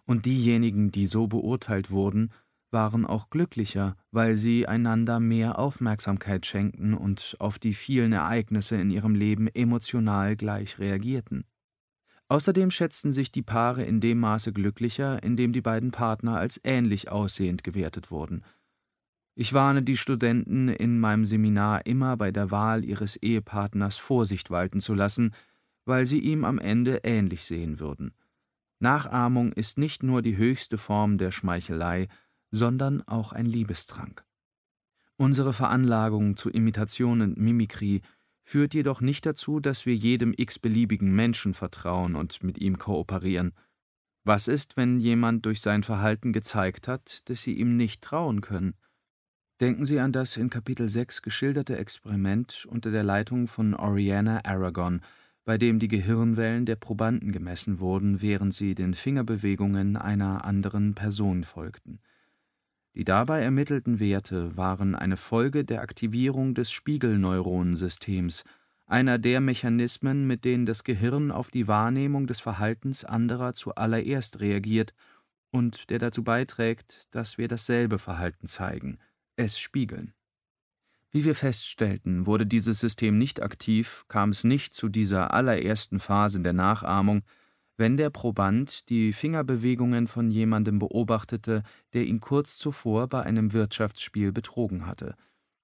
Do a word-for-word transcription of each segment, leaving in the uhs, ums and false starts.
Und diejenigen, die so beurteilt wurden, waren auch glücklicher, weil sie einander mehr Aufmerksamkeit schenkten und auf die vielen Ereignisse in ihrem Leben emotional gleich reagierten. Außerdem schätzten sich die Paare in dem Maße glücklicher, in dem die beiden Partner als ähnlich aussehend gewertet wurden. Ich warne die Studenten in meinem Seminar immer bei der Wahl ihres Ehepartners Vorsicht walten zu lassen, weil sie ihm am Ende ähnlich sehen würden. Nachahmung ist nicht nur die höchste Form der Schmeichelei, sondern auch ein Liebestrank. Unsere Veranlagung zu Imitation und Mimikrie führt jedoch nicht dazu, dass wir jedem x-beliebigen Menschen vertrauen und mit ihm kooperieren. Was ist, wenn jemand durch sein Verhalten gezeigt hat, dass Sie ihm nicht trauen können? Denken Sie an das in Kapitel sechs geschilderte Experiment unter der Leitung von Oriana Aragon, bei dem die Gehirnwellen der Probanden gemessen wurden, während sie den Fingerbewegungen einer anderen Person folgten. Die dabei ermittelten Werte waren eine Folge der Aktivierung des Spiegelneuronensystems, einer der Mechanismen, mit denen das Gehirn auf die Wahrnehmung des Verhaltens anderer zuallererst reagiert und der dazu beiträgt, dass wir dasselbe Verhalten zeigen, es spiegeln. Wie wir feststellten, wurde dieses System nicht aktiv, kam es nicht zu dieser allerersten Phase der Nachahmung, wenn der Proband die Fingerbewegungen von jemandem beobachtete, der ihn kurz zuvor bei einem Wirtschaftsspiel betrogen hatte.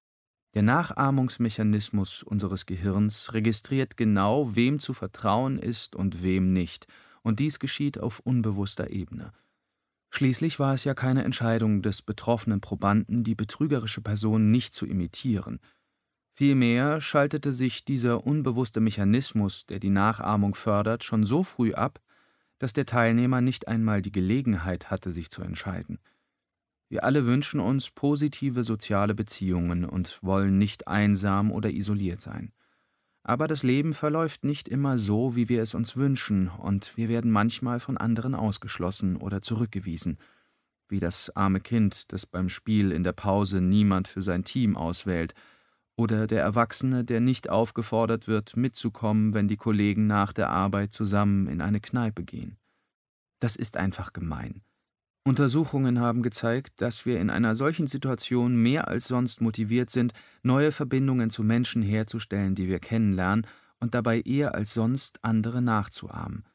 Der Nachahmungsmechanismus unseres Gehirns registriert genau, wem zu vertrauen ist und wem nicht, und dies geschieht auf unbewusster Ebene. Schließlich war es ja keine Entscheidung des betroffenen Probanden, die betrügerische Person nicht zu imitieren. Vielmehr schaltete sich dieser unbewusste Mechanismus, der die Nachahmung fördert, schon so früh ab, dass der Teilnehmer nicht einmal die Gelegenheit hatte, sich zu entscheiden. Wir alle wünschen uns positive soziale Beziehungen und wollen nicht einsam oder isoliert sein. Aber das Leben verläuft nicht immer so, wie wir es uns wünschen, und wir werden manchmal von anderen ausgeschlossen oder zurückgewiesen, wie das arme Kind, das beim Spiel in der Pause niemand für sein Team auswählt, oder der Erwachsene, der nicht aufgefordert wird, mitzukommen, wenn die Kollegen nach der Arbeit zusammen in eine Kneipe gehen. Das ist einfach gemein. Untersuchungen haben gezeigt, dass wir in einer solchen Situation mehr als sonst motiviert sind, neue Verbindungen zu Menschen herzustellen, die wir kennenlernen, und dabei eher als sonst andere nachzuahmen.